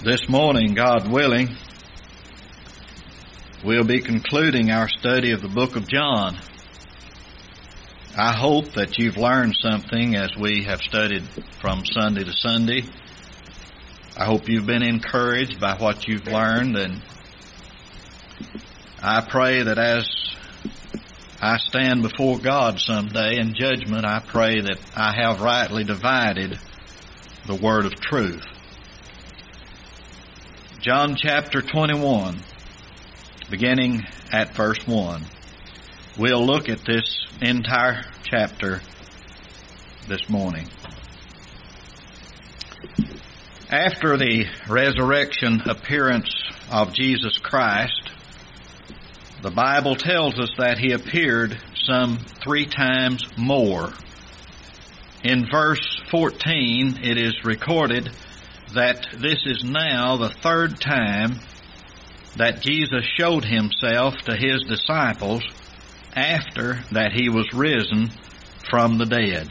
This morning, God willing, we'll be concluding our study of the book of John. I hope that you've learned something as we have studied from Sunday to Sunday. I hope you've been encouraged by what you've learned, and I pray that as I stand before God someday in judgment, I pray that I have rightly divided the word of truth. John chapter 21, beginning at verse 1. We'll look at this entire chapter this morning. After the resurrection appearance of Jesus Christ, the Bible tells us that He appeared some 3 times more. In verse 14, it is recorded that this is now the 3rd time that Jesus showed Himself to His disciples after that He was risen from the dead.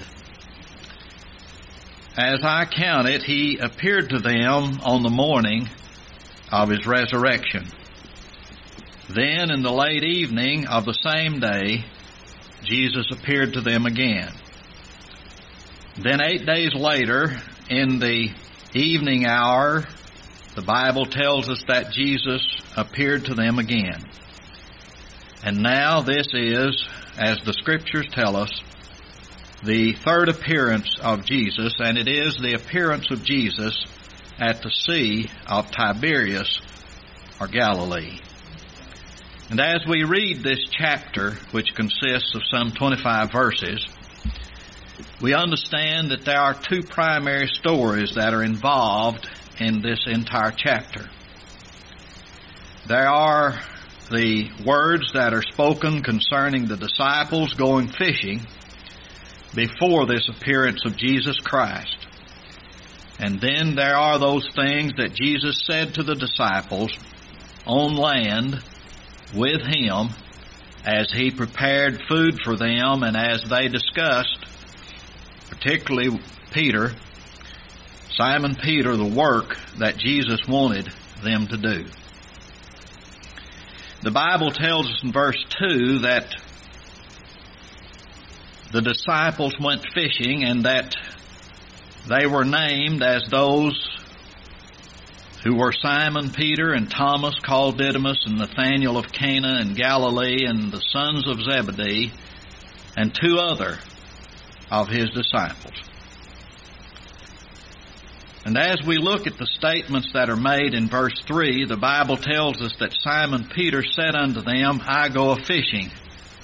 As I count it, He appeared to them on the morning of His resurrection. Then in the late evening of the same day, Jesus appeared to them again. Then 8 days later, in the evening hour, the Bible tells us that Jesus appeared to them again. And now this is, as the Scriptures tell us, the 3rd appearance of Jesus, and it is the appearance of Jesus at the Sea of Tiberias, or Galilee. And as we read this chapter, which consists of some 25 verses, we understand that there are 2 primary stories that are involved in this entire chapter. There are the words that are spoken concerning the disciples going fishing before this appearance of Jesus Christ. And then there are those things that Jesus said to the disciples on land with Him as He prepared food for them and as they discussed, particularly Simon Peter, the work that Jesus wanted them to do. The Bible tells us in verse 2 that the disciples went fishing and that they were named as those who were Simon Peter and Thomas called Didymus and Nathanael of Cana and Galilee and the sons of Zebedee and 2 other of His disciples. And as we look at the statements that are made in verse 3, the Bible tells us that Simon Peter said unto them, I go a-fishing.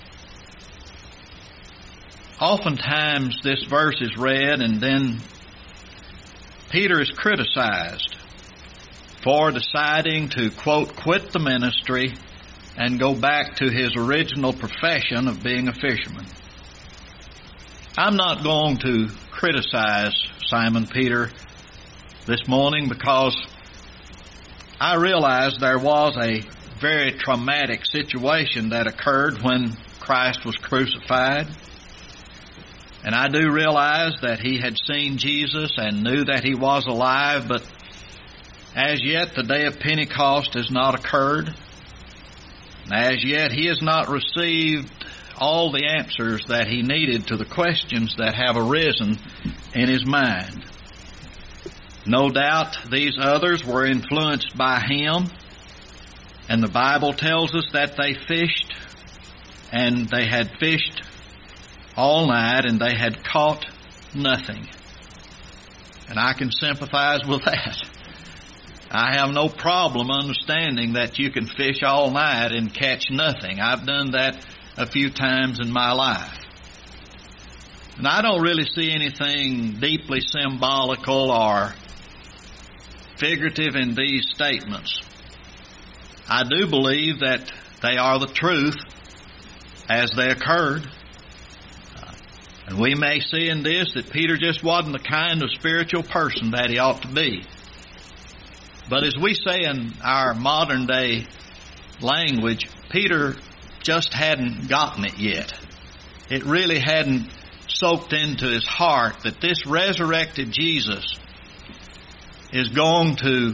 Oftentimes this verse is read and then Peter is criticized for deciding to, quote, quit the ministry and go back to his original profession of being a fisherman. I'm not going to criticize Simon Peter this morning because I realize there was a very traumatic situation that occurred when Christ was crucified. And I do realize that he had seen Jesus and knew that He was alive, but as yet the day of Pentecost has not occurred. As yet he has not received all the answers that he needed to the questions that have arisen in his mind. No doubt these others were influenced by him, and the Bible tells us that they fished, and they had fished all night, and they had caught nothing. And I can sympathize with that. I have no problem understanding that you can fish all night and catch nothing. I've done that a few times in my life. And I don't really see anything deeply symbolical or figurative in these statements. I do believe that they are the truth as they occurred. And we may see in this that Peter just wasn't the kind of spiritual person that he ought to be. But as we say in our modern day language, Peter just hadn't gotten it yet. It really hadn't soaked into his heart that this resurrected Jesus is going to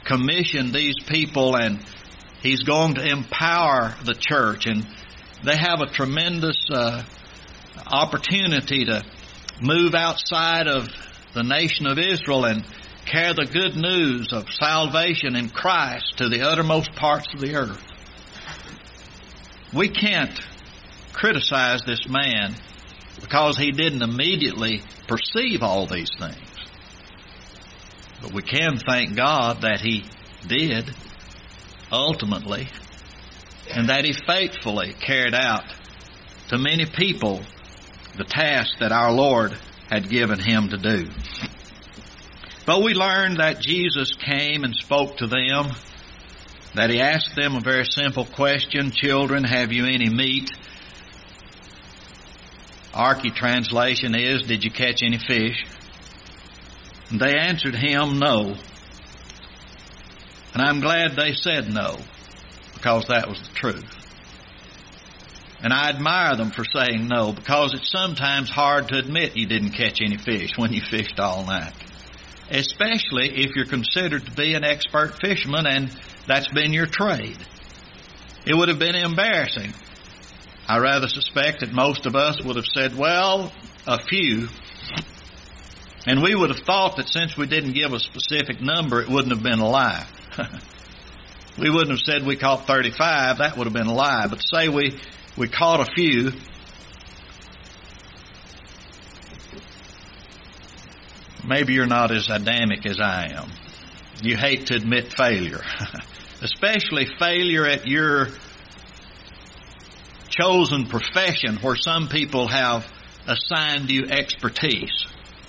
commissioned these people, and He's going to empower the church. And they have a tremendous opportunity to move outside of the nation of Israel and carry the good news of salvation in Christ to the uttermost parts of the earth. We can't criticize this man because he didn't immediately perceive all these things. But we can thank God that he did ultimately, and that he faithfully carried out to many people the task that our Lord had given him to do. But we learned that Jesus came and spoke to them, that he asked them a very simple question: "Children, have you any meat?" Archie translation is, "Did you catch any fish?" And they answered him, "No." And I'm glad they said no, because that was the truth. And I admire them for saying no, because it's sometimes hard to admit you didn't catch any fish when you fished all night, especially if you're considered to be an expert fisherman and that's been your trade. It would have been embarrassing. I rather suspect that most of us would have said, "Well, a few." And we would have thought that since we didn't give a specific number, it wouldn't have been a lie. We wouldn't have said we caught 35. That would have been a lie. But say we caught a few. Maybe you're not as Adamic as I am. You hate to admit failure, especially failure at your chosen profession where some people have assigned you expertise.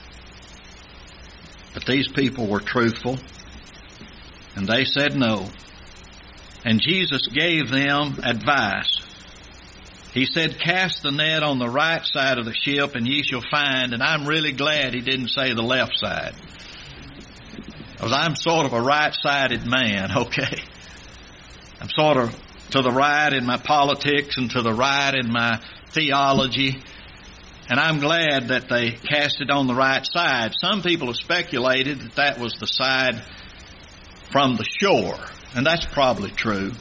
But these people were truthful, and they said no. And Jesus gave them advice. He said, "Cast the net on the right side of the ship, and ye shall find." And I'm really glad he didn't say the left side, because I'm sort of a right-sided man, okay? I'm sort of to the right in my politics and to the right in my theology. And I'm glad that they cast it on the right side. Some people have speculated that that was the side from the shore, and that's probably true.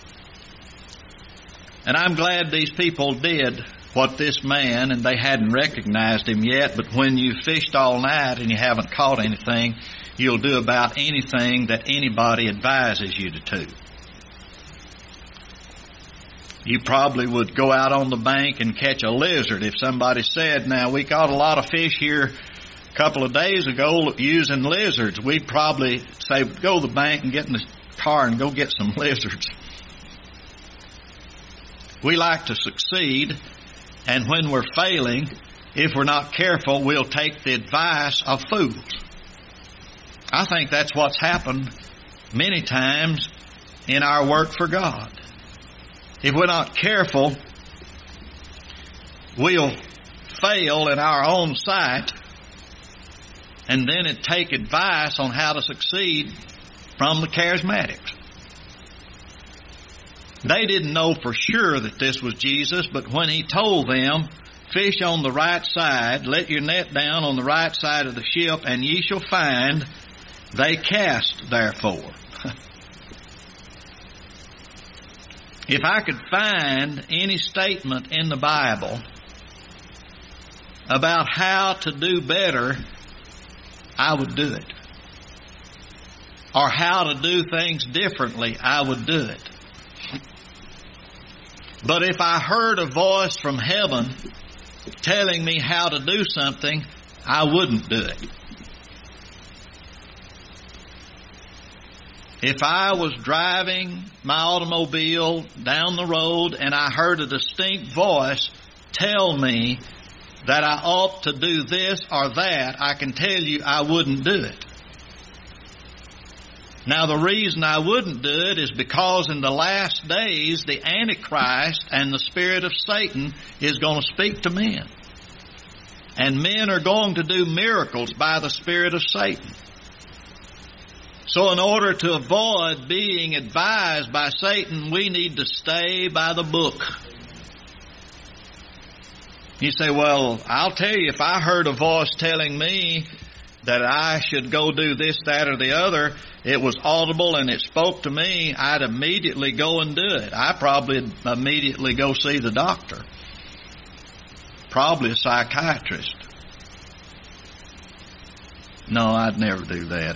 And I'm glad these people did what this man, and they hadn't recognized him yet, but when you fished all night and you haven't caught anything, you'll do about anything that anybody advises you to do. You probably would go out on the bank and catch a lizard if somebody said, "Now, we caught a lot of fish here a couple of days ago using lizards." We'd probably say, "Go to the bank and get in the car and go get some lizards." We like to succeed, and when we're failing, if we're not careful, we'll take the advice of fools. I think that's what's happened many times in our work for God. If we're not careful, we'll fail in our own sight, and then take advice on how to succeed from the charismatics. They didn't know for sure that this was Jesus, but when he told them, "Fish on the right side, let your net down on the right side of the ship, and ye shall find," they cast therefore. If I could find any statement in the Bible about how to do better, I would do it. Or how to do things differently, I would do it. But if I heard a voice from heaven telling me how to do something, I wouldn't do it. If I was driving my automobile down the road and I heard a distinct voice tell me that I ought to do this or that, I can tell you I wouldn't do it. Now, the reason I wouldn't do it is because in the last days, the Antichrist and the spirit of Satan is going to speak to men. And men are going to do miracles by the spirit of Satan. So in order to avoid being advised by Satan, we need to stay by the book. You say, "Well, I'll tell you, if I heard a voice telling me that I should go do this, that, or the other, it was audible and it spoke to me, I'd immediately go and do it. I probably immediately go see the doctor. Probably a psychiatrist. No, I'd never do that.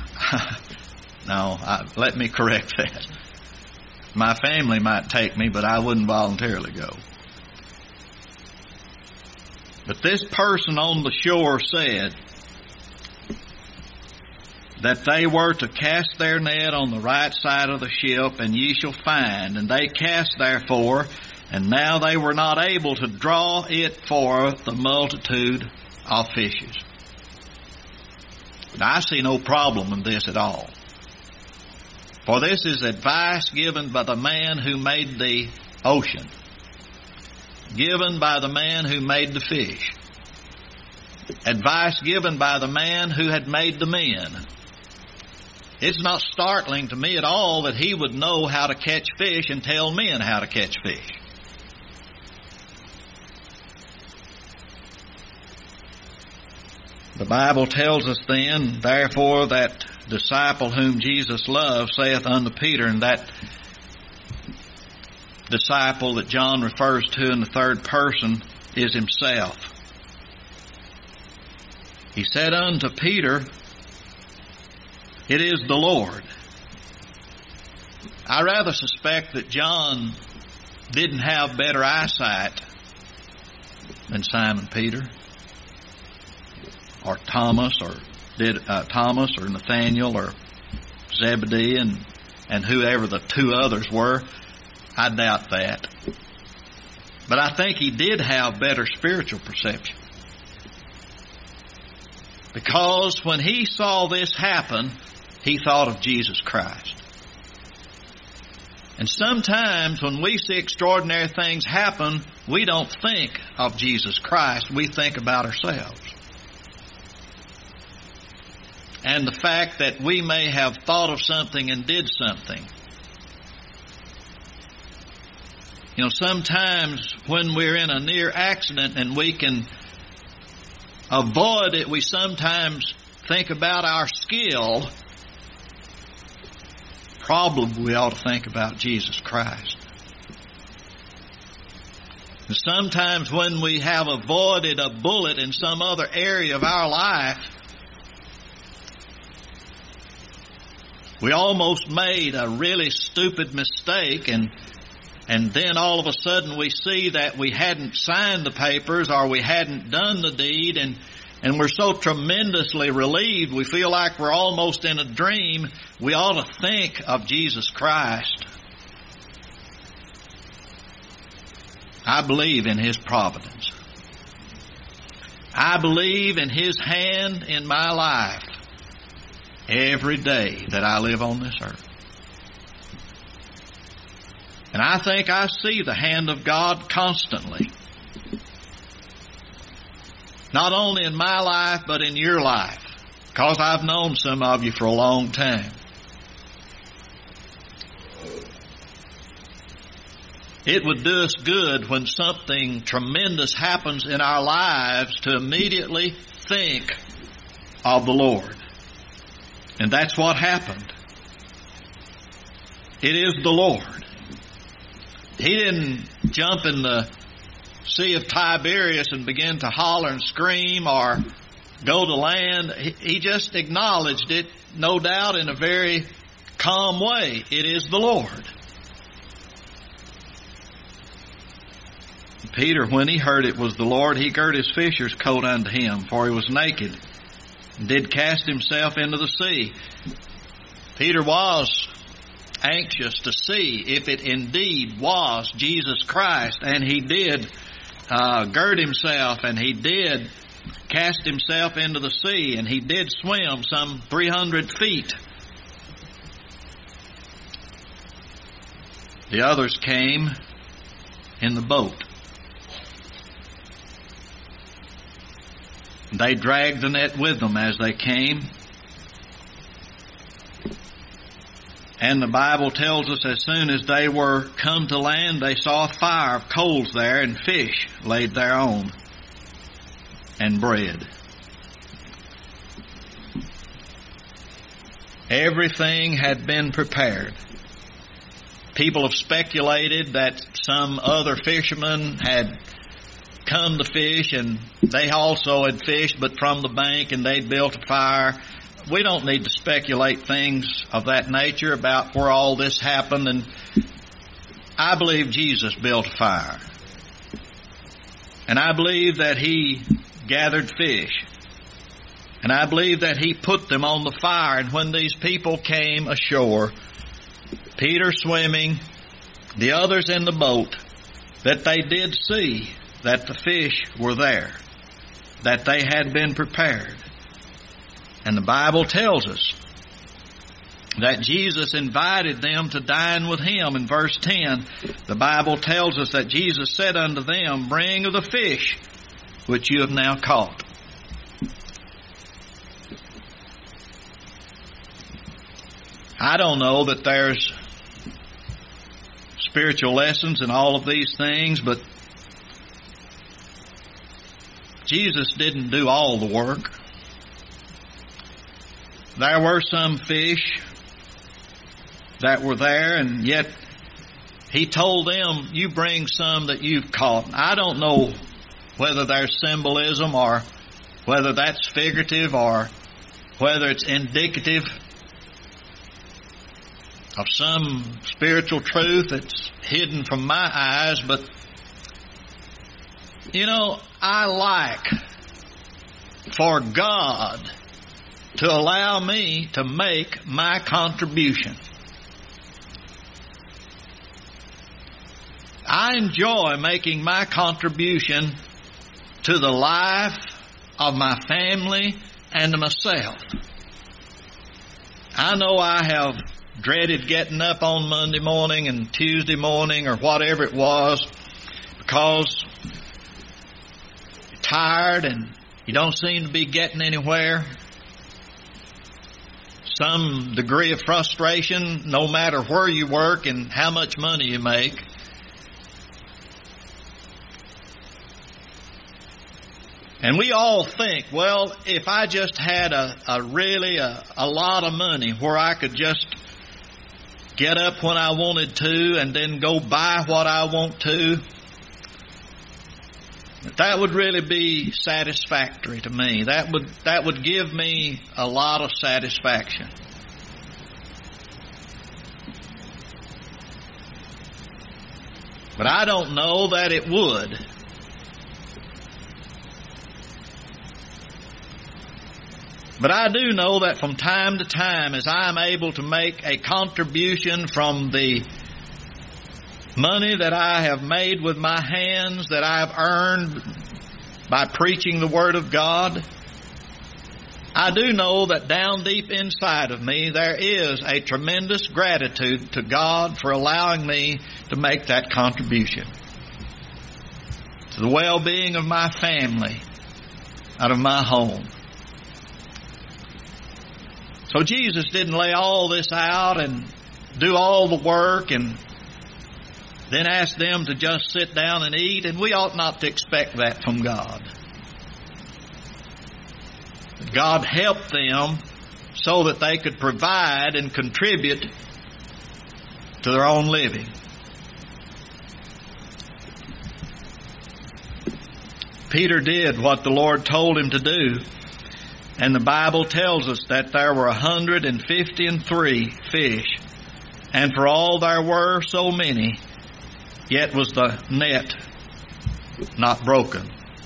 Let me correct that. My family might take me, but I wouldn't voluntarily go. But this person on the shore said that they were to cast their net on the right side of the ship, and ye shall find. And they cast therefore, and now they were not able to draw it for the multitude of fishes. Now, I see no problem in this at all. For this is advice given by the man who made the ocean, given by the man who made the fish, advice given by the man who had made the men. It's not startling to me at all that he would know how to catch fish and tell men how to catch fish. The Bible tells us then, therefore, that disciple whom Jesus loved saith unto Peter, and that disciple that John refers to in the third person is himself. He said unto Peter, it is the Lord. I rather suspect that John didn't have better eyesight than Simon Peter, or Thomas, or Nathaniel, or Zebedee, and whoever the two others were. I doubt that. But I think he did have better spiritual perception. Because when he saw this happen, he thought of Jesus Christ. And sometimes when we see extraordinary things happen, we don't think of Jesus Christ. We think about ourselves. And the fact that we may have thought of something and did something. You know, sometimes when we're in a near accident and we can avoid it, we sometimes think about our skill. Probably we ought to think about Jesus Christ. And sometimes when we have avoided a bullet in some other area of our life, we almost made a really stupid mistake, and then all of a sudden we see that we hadn't signed the papers or we hadn't done the deed, and we're so tremendously relieved, we feel like we're almost in a dream. We ought to think of Jesus Christ. I believe in His providence. I believe in His hand in my life every day that I live on this earth. And I think I see the hand of God constantly. Not only in my life, but in your life. Because I've known some of you for a long time. It would do us good when something tremendous happens in our lives to immediately think of the Lord. And that's what happened. It is the Lord. He didn't jump in the Sea of Tiberias and begin to holler and scream or go to land. He just acknowledged it, no doubt in a very calm way. It is the Lord. Peter, when he heard it was the Lord, he girt his fisher's coat unto him, for he was naked, and did cast himself into the sea. Peter was anxious to see if it indeed was Jesus Christ, and he did gird himself, and he did cast himself into the sea, and he did swim some 300 feet. The others came in the boat. They dragged the net with them as they came. And the Bible tells us as soon as they were come to land, they saw a fire of coals there and fish laid thereon and bread. Everything had been prepared. People have speculated that some other fishermen had come to fish and they also had fished, but from the bank, and they'd built a fire. We don't need to speculate things of that nature about where all this happened. And I believe Jesus built a fire. And I believe that He gathered fish. And I believe that He put them on the fire. And when these people came ashore, Peter swimming, the others in the boat, that they did see that the fish were there, that they had been prepared. And the Bible tells us that Jesus invited them to dine with Him. In verse 10, the Bible tells us that Jesus said unto them, bring of the fish which you have now caught. I don't know that there's spiritual lessons in all of these things, but Jesus didn't do all the work. There were some fish that were there, and yet He told them, you bring some that you've caught. I don't know whether there's symbolism or whether that's figurative or whether it's indicative of some spiritual truth that's hidden from my eyes, but I like for God to allow me to make my contribution. I enjoy making my contribution to the life of my family and to myself. I know I have dreaded getting up on Monday morning and Tuesday morning or whatever it was because you're tired and you don't seem to be getting anywhere. Some degree of frustration no matter where you work and how much money you make. And we all think, well, if I just had a lot of money where I could just get up when I wanted to and then go buy what I want to, that would really be satisfactory to me. That would give me a lot of satisfaction. But I don't know that it would. But I do know that from time to time, as I'm able to make a contribution from the money that I have made with my hands, that I've earned by preaching the Word of God, I do know that down deep inside of me there is a tremendous gratitude to God for allowing me to make that contribution to the well-being of my family, out of my home. So Jesus didn't lay all this out and do all the work and then ask them to just sit down and eat, and we ought not to expect that from God. God helped them so that they could provide and contribute to their own living. Peter did what the Lord told him to do. And the Bible tells us that there were 153 fish. And for all there were so many, yet was the net not broken.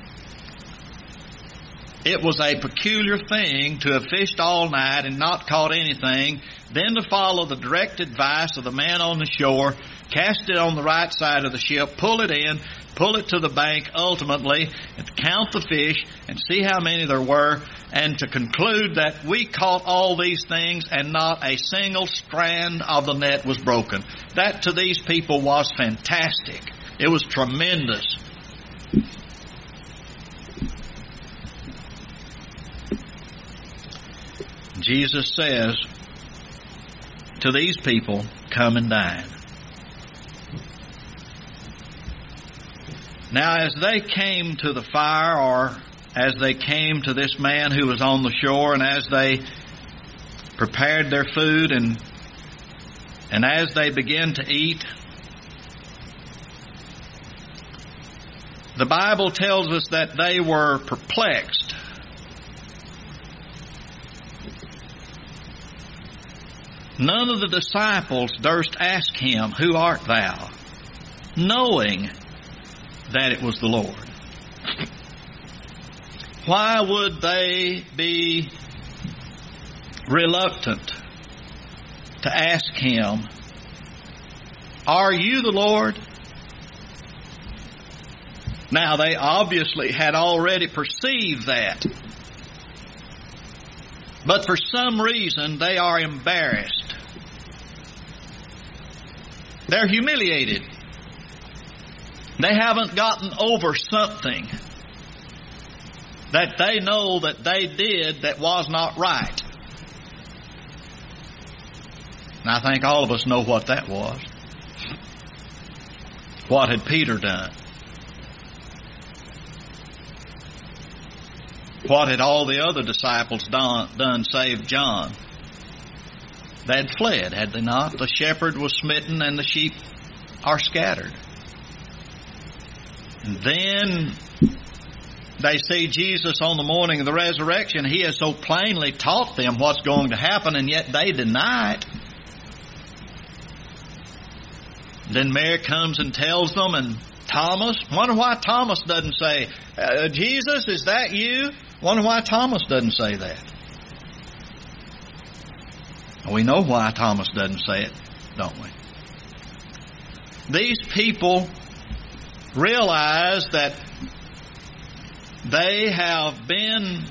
It was a peculiar thing to have fished all night and not caught anything, then to follow the direct advice of the man on the shore, cast it on the right side of the ship, pull it in, pull it to the bank ultimately, and to count the fish and see how many there were, and to conclude that we caught all these things and not a single strand of the net was broken. That to these people was fantastic. It was tremendous. Jesus says to these people, come and dine. Now, as they came to the fire, or as they came to this man who was on the shore, and as they prepared their food, and as they began to eat, the Bible tells us that they were perplexed. None of the disciples durst ask him, "Who art thou?" knowing that it was the Lord. Why would they be reluctant to ask him, "Are you the Lord?" Now, they obviously had already perceived that. But for some reason, they are embarrassed. They're humiliated. They haven't gotten over something that they know that they did that was not right. And I think all of us know what that was. What had Peter done? What had all the other disciples done save John? They had fled, had they not? The shepherd was smitten and the sheep are scattered. And then they see Jesus on the morning of the resurrection. He has so plainly taught them what's going to happen, and yet they deny it. Then Mary comes and tells them, and Thomas, wonder why Thomas doesn't say, "Jesus, is that you?" Wonder why Thomas doesn't say that. We know why Thomas doesn't say it, don't we? These people realize that they have been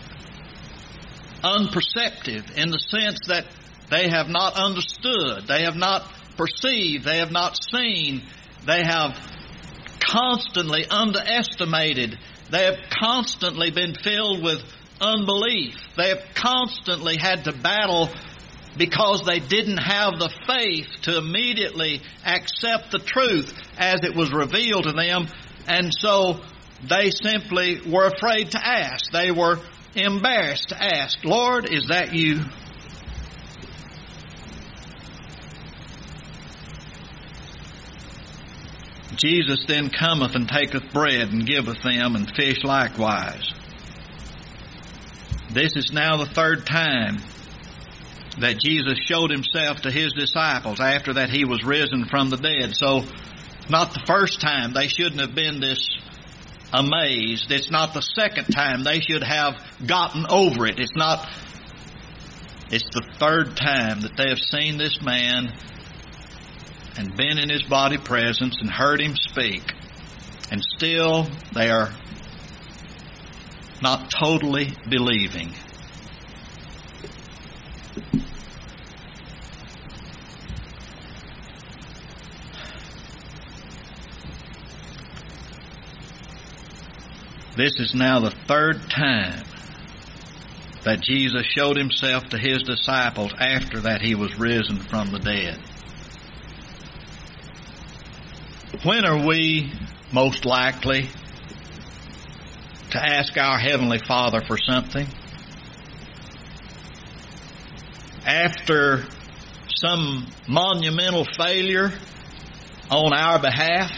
unperceptive in the sense that they have not understood, they have not perceived, they have not seen, they have constantly underestimated, they have constantly been filled with unbelief, they have constantly had to battle because they didn't have the faith to immediately accept the truth as it was revealed to them, and so they simply were afraid to ask. They were embarrassed to ask, "Lord, is that you?" Jesus then cometh and taketh bread and giveth them, and fish likewise. This is now the third time that Jesus showed himself to his disciples after that he was risen from the dead. So, not the first time. They shouldn't have been this amazed. It's not the second time. They should have gotten over it. It's the third time that they have seen this man and been in his body presence and heard him speak. And still they are not totally believing. This is now the third time that Jesus showed himself to his disciples after that he was risen from the dead. When are we most likely to ask our Heavenly Father for something? After some monumental failure on our behalf?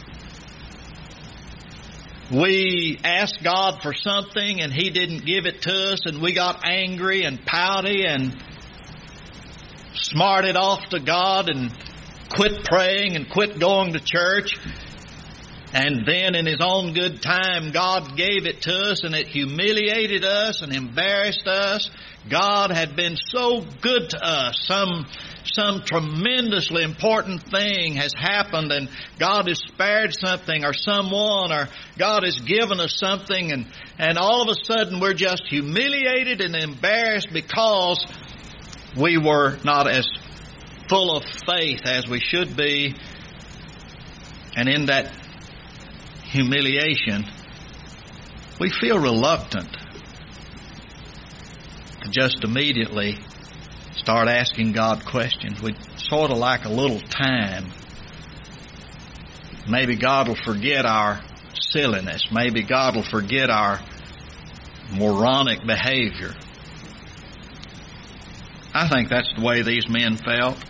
We asked God for something and He didn't give it to us, and we got angry and pouty and smarted off to God and quit praying and quit going to church. And then in His own good time, God gave it to us, and it humiliated us and embarrassed us. God had been so good to us. Some tremendously important thing has happened, and God has spared something or someone, or God has given us something, and all of a sudden we're just humiliated and embarrassed because we were not as full of faith as we should be. And in that humiliation, we feel reluctant to just immediately start asking God questions. We'd sort of like a little time. Maybe God will forget our silliness. Maybe God will forget our moronic behavior. I think that's the way these men felt.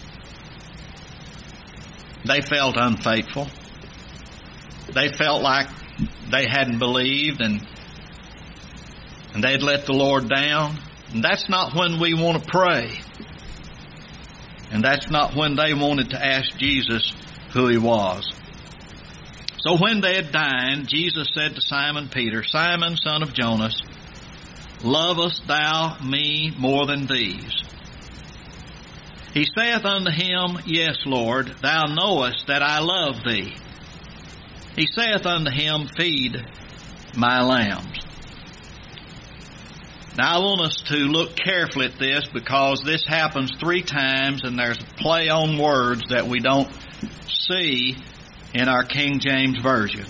They felt unfaithful. They felt like they hadn't believed and they'd let the Lord down. And that's not when we want to pray. And that's not when they wanted to ask Jesus who He was. So when they had dined, Jesus said to Simon Peter, Simon, son of Jonas, lovest thou me more than these? He saith unto him, Yes, Lord, thou knowest that I love thee. He saith unto him, Feed my lambs. Now I want us to look carefully at this because this happens 3 times and there's a play on words that we don't see in our King James Version.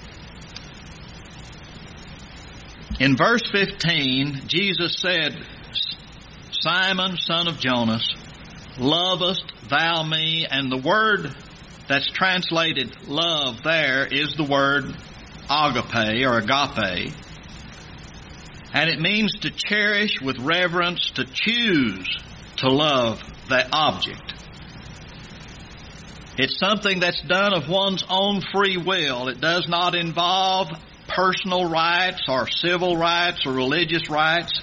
In verse 15, Jesus said, Simon, son of Jonas, lovest thou me? And the word that's translated love there is the word agape or agape. And it means to cherish with reverence, to choose to love the object. It's something that's done of one's own free will. It does not involve personal rights or civil rights or religious rights.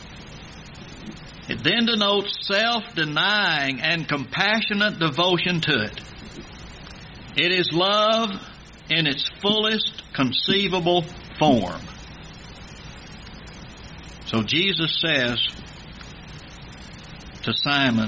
It then denotes self-denying and compassionate devotion to it. It is love in its fullest conceivable form. So Jesus says to Simon,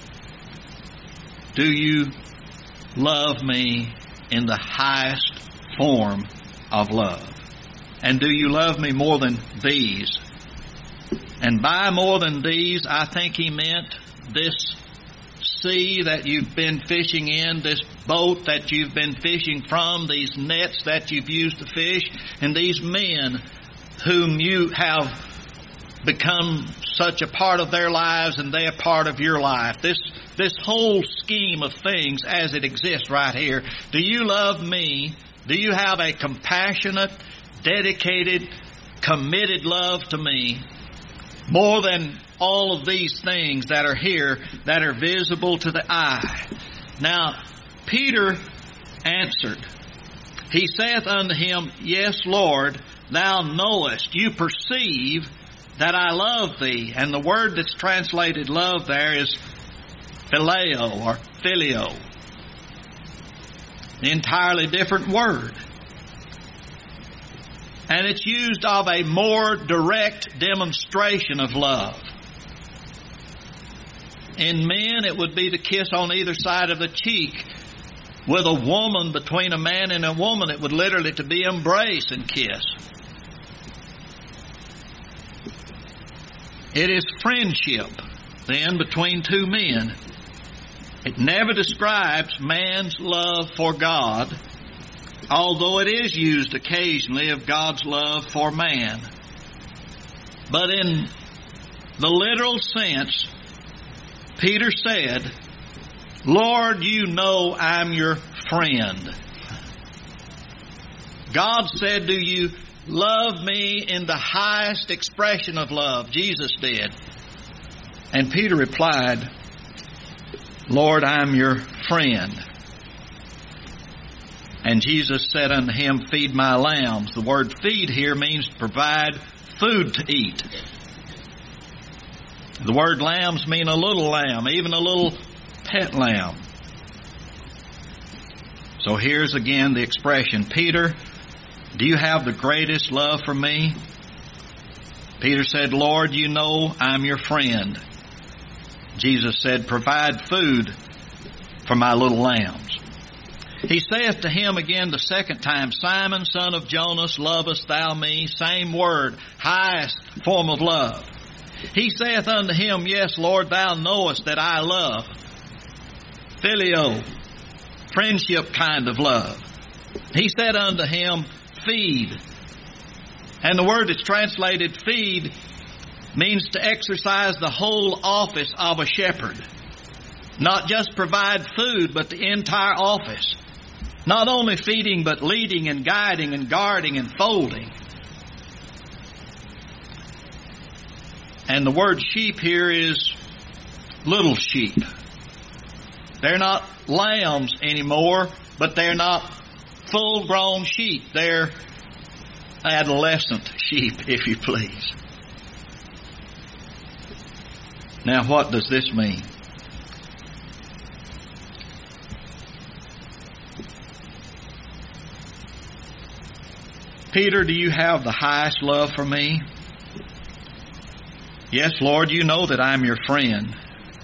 do you love me in the highest form of love? And do you love me more than these? And by more than these, I think he meant this sea that you've been fishing in, this boat that you've been fishing from, these nets that you've used to fish, and these men whom you have become such a part of their lives and they a part of your life. This whole scheme of things as it exists right here. Do you love me? Do you have a compassionate, dedicated, committed love to me more than all of these things that are here that are visible to the eye? Now, Peter answered, he saith unto him, Yes, Lord, thou knowest, you perceive that I love thee. And the word that's translated love there is phileo or filio. An entirely different word. And it's used of a more direct demonstration of love. In men, it would be the kiss on either side of the cheek. With a woman, between a man and a woman, it would literally to be embrace and kiss. It is friendship, then, between two men. It never describes man's love for God, although it is used occasionally of God's love for man. But in the literal sense, Peter said, Lord, you know I'm your friend. God said, do you love me in the highest expression of love? Jesus did. And Peter replied, Lord, I'm your friend. And Jesus said unto him, Feed my lambs. The word feed here means to provide food to eat. The word lambs mean a little lamb, even a little pet lamb. So here's again the expression, Peter, do you have the greatest love for me? Peter said, Lord, you know I'm your friend. Jesus said, provide food for my little lambs. He saith to him again the second time, Simon, son of Jonas, lovest thou me? Same word, highest form of love. He saith unto him, Yes, Lord, thou knowest that I love. Filio, friendship kind of love. He said unto him, Feed. And the word that's translated feed means to exercise the whole office of a shepherd. Not just provide food, but the entire office. Not only feeding, but leading and guiding and guarding and folding. And the word sheep here is little sheep. They're not lambs anymore, but they're not full-grown sheep. They're adolescent sheep, if you please. Now, what does this mean? Peter, do you have the highest love for me? Yes, Lord, you know that I'm your friend.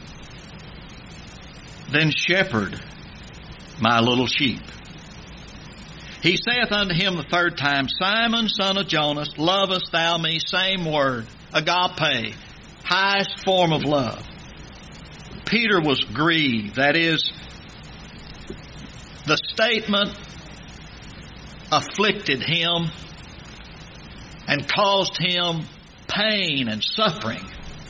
Then shepherd my little sheep. He saith unto him the third time, Simon, son of Jonas, lovest thou me? Same word, agape, highest form of love. Peter was grieved. That is, the statement afflicted him and caused him pain and suffering.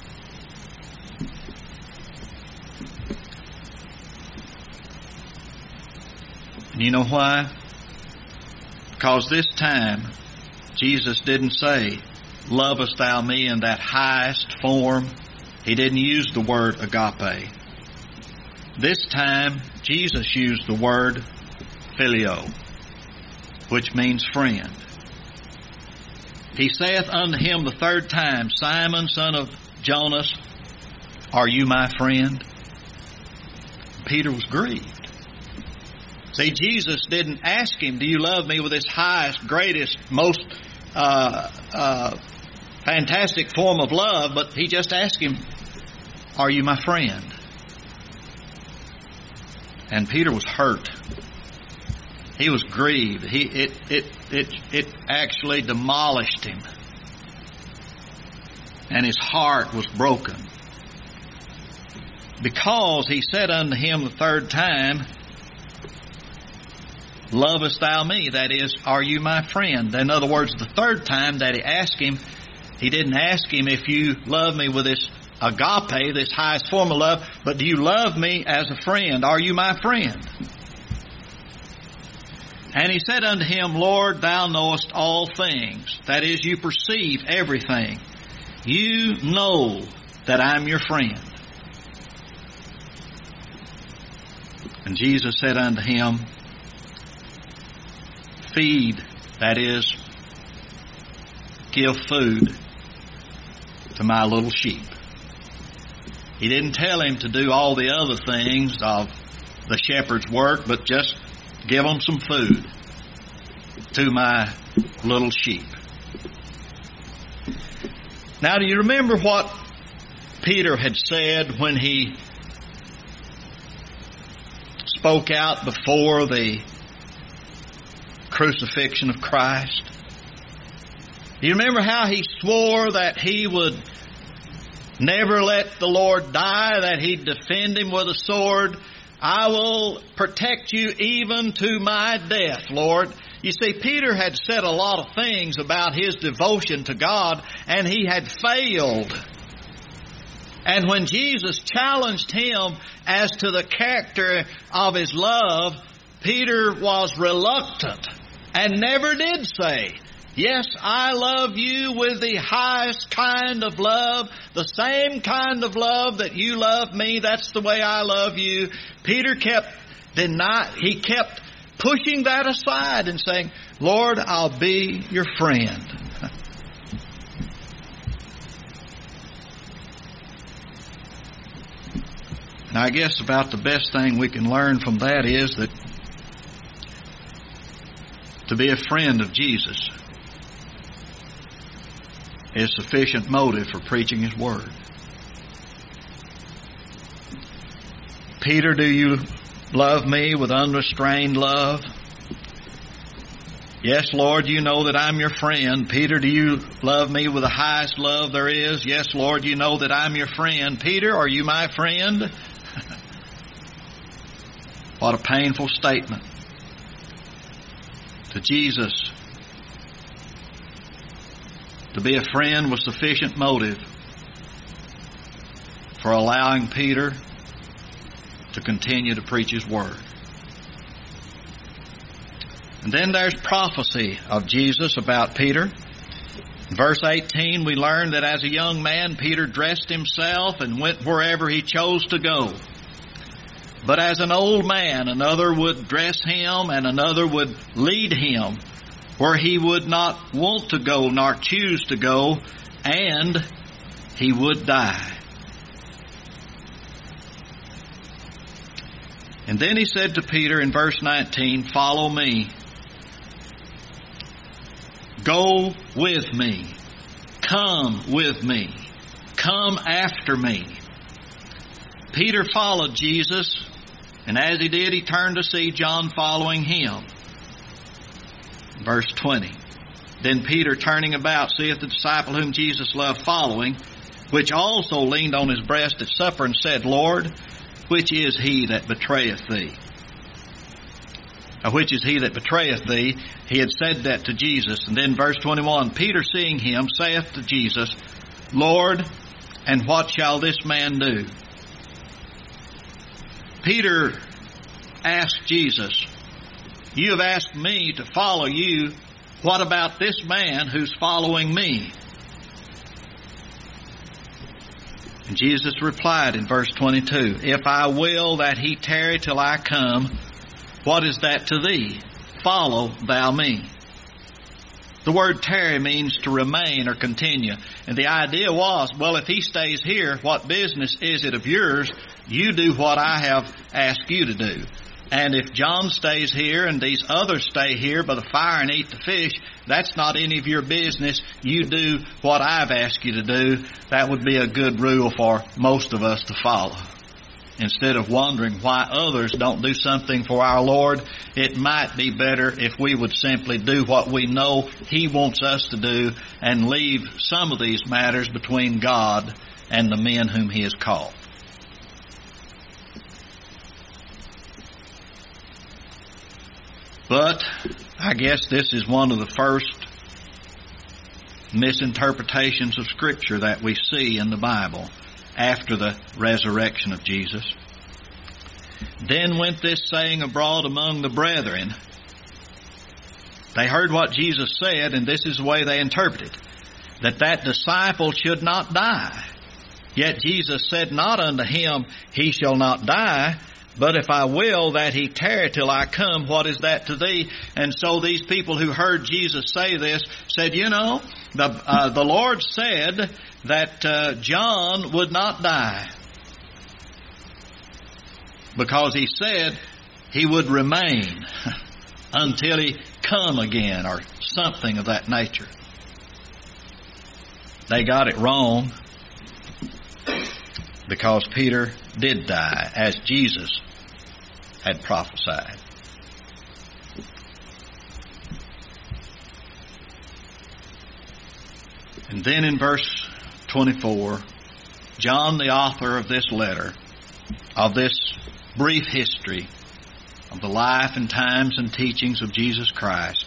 And you know why? Because this time, Jesus didn't say, lovest thou me in that highest form. He didn't use the word agape. This time, Jesus used the word phileo, which means friend. He saith unto him the third time, Simon, son of Jonas, are you my friend? Peter was grieved. See, Jesus didn't ask him, do you love me with this highest, greatest, most fantastic form of love, but he just asked him, are you my friend? And Peter was hurt. He was grieved. It actually demolished him. And his heart was broken. Because he said unto him the third time, lovest thou me? That is, are you my friend? In other words, the third time that he asked him, he didn't ask him if you love me with this agape, this highest form of love, but do you love me as a friend? Are you my friend? And he said unto him, Lord, thou knowest all things. That is, you perceive everything. You know that I'm your friend. And Jesus said unto him, feed, that is, give food to my little sheep. He didn't tell him to do all the other things of the shepherd's work, but just give them some food to my little sheep. Now, do you remember what Peter had said when he spoke out before the crucifixion of Christ? Do you remember how he swore that he would never let the Lord die, that he'd defend him with a sword? I will protect you even to my death, Lord. You see, Peter had said a lot of things about his devotion to God, and he had failed. And when Jesus challenged him as to the character of his love, Peter was reluctant and never did say, yes, I love you with the highest kind of love, the same kind of love that you love me. That's the way I love you. Peter kept pushing that aside and saying, Lord, I'll be your friend. Now, I guess about the best thing we can learn from that is that to be a friend of Jesus is sufficient motive for preaching His Word. Peter, do you love me with unrestrained love? Yes, Lord, you know that I'm your friend. Peter, do you love me with the highest love there is? Yes, Lord, you know that I'm your friend. Peter, are you my friend? What a painful statement to Jesus. To be a friend was sufficient motive for allowing Peter to continue to preach His Word. And then there's prophecy of Jesus about Peter. In verse 18, we learn that as a young man, Peter dressed himself and went wherever he chose to go. But as an old man, another would dress him and another would lead him where he would not want to go nor choose to go, and he would die. And then he said to Peter in verse 19, "Follow me. Go with me. Come with me. Come after me." Peter followed Jesus, and as he did, he turned to see John following him. Verse 20. Then Peter, turning about, seeth the disciple whom Jesus loved following, which also leaned on his breast at supper, and said, "Lord, which is he that betrayeth thee?" Which is he that betrayeth thee? He had said that to Jesus. And then verse 21, Peter seeing him saith to Jesus, "Lord, and what shall this man do?" Peter asked Jesus, "You have asked me to follow you. What about this man who's following me?" And Jesus replied in verse 22, "If I will that he tarry till I come, what is that to thee? Follow thou me." The word tarry means to remain or continue. And the idea was, well, if he stays here, what business is it of yours? You do what I have asked you to do. And if John stays here and these others stay here by the fire and eat the fish, that's not any of your business. You do what I've asked you to do. That would be a good rule for most of us to follow. Instead of wondering why others don't do something for our Lord, it might be better if we would simply do what we know He wants us to do and leave some of these matters between God and the men whom He has called. But I guess this is one of the first misinterpretations of Scripture that we see in the Bible after the resurrection of Jesus. Then went this saying abroad among the brethren. They heard what Jesus said, and this is the way they interpreted, that disciple should not die. Yet Jesus said not unto him, He shall not die, but if I will that he tarry till I come, what is that to thee? And so these people who heard Jesus say this said, the Lord said that John would not die, because he said he would remain until he come again, or something of that nature. They got it wrong, because Peter did die, as Jesus had prophesied. And then in verse 24, John, the author of this letter, of this brief history of the life and times and teachings of Jesus Christ,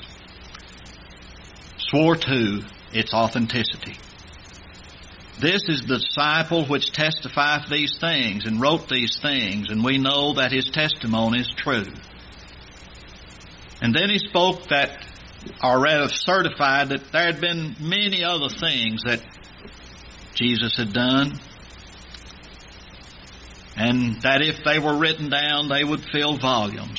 swore to its authenticity. This is the disciple which testifieth these things and wrote these things, and we know that his testimony is true. And then he spoke that, or rather certified, that there had been many other things that Jesus had done, and that if they were written down, they would fill volumes.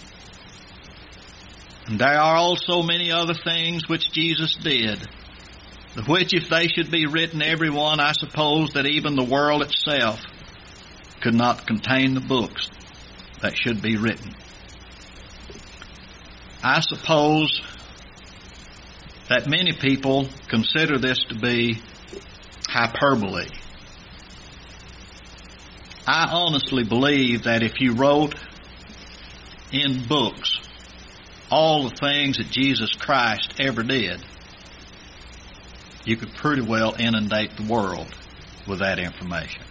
And there are also many other things which Jesus did, which if they should be written, every one, I suppose that even the world itself could not contain the books that should be written. I suppose that many people consider this to be hyperbole. I honestly believe that if you wrote in books all the things that Jesus Christ ever did, you could pretty well inundate the world with that information.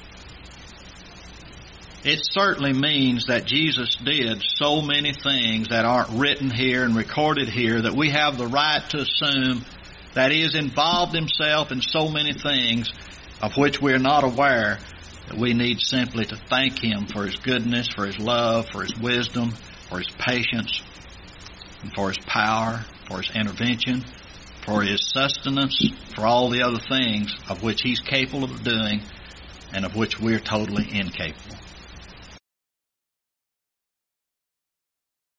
It certainly means that Jesus did so many things that aren't written here and recorded here that we have the right to assume that He has involved Himself in so many things of which we are not aware, that we need simply to thank Him for His goodness, for His love, for His wisdom, for His patience, and for His power, for His intervention, for His sustenance, for all the other things of which He's capable of doing and of which we're totally incapable.